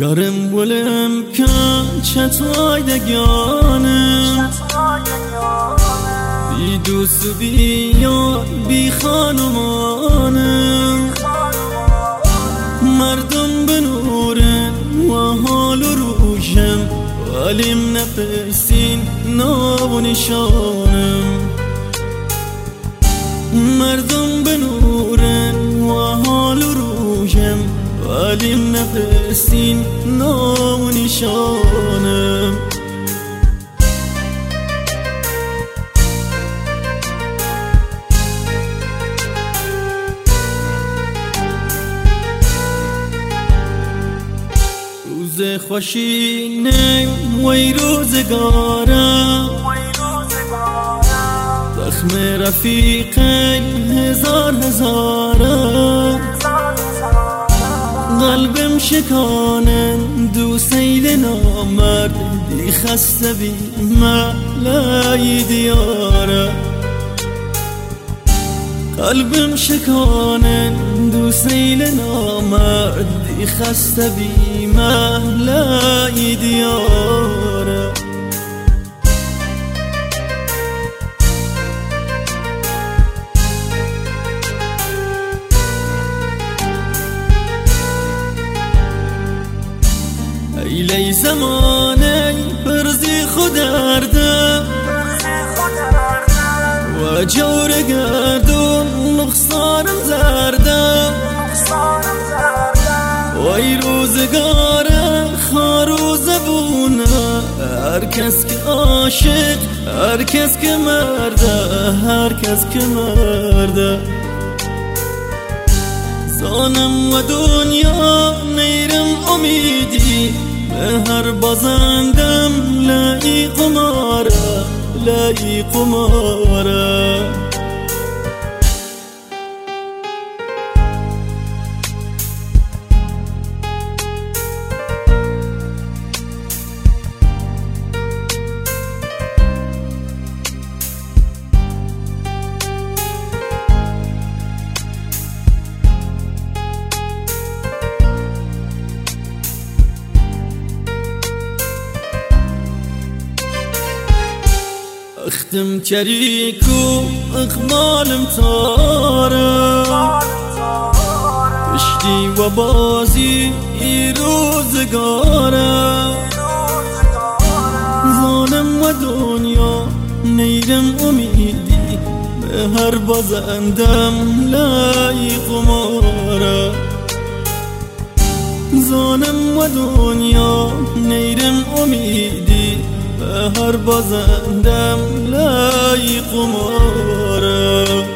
Yarım gülüm kan çatayda gönüm Bir dost bir yar bir خانمانم مردم بنورن و حال روشم ولیم نپرسین نام و نشانم مردم بنورن و حال روشم ولیم نپرسین نام و نشانم روز خوشینه وی روزگارم زخم رفیق هزار هزارم قلبم شکانن دو سیل نامرد دی خسته بی ملای دیاره قلبم شکانن دو سیل نامرد دی خسته بی ملای دیاره ایلی زمانه برزی خودردم و جور گردون نقصانم زردم و ای روزگار خاروز بونه هر کس که عاشق هر کس که مرده هر کس که مرده زانم و دنیا نیرم امیدی به هر بازندم لای قماره لای قماره اختم چریک و اقبالم تاره پشتی و بازی ای روزگاره ظالم و دنیا نیرم امیدی به هر بازندم لای قماره ظالم و دنیا نیرم امیدی به هر بازندم لای قماره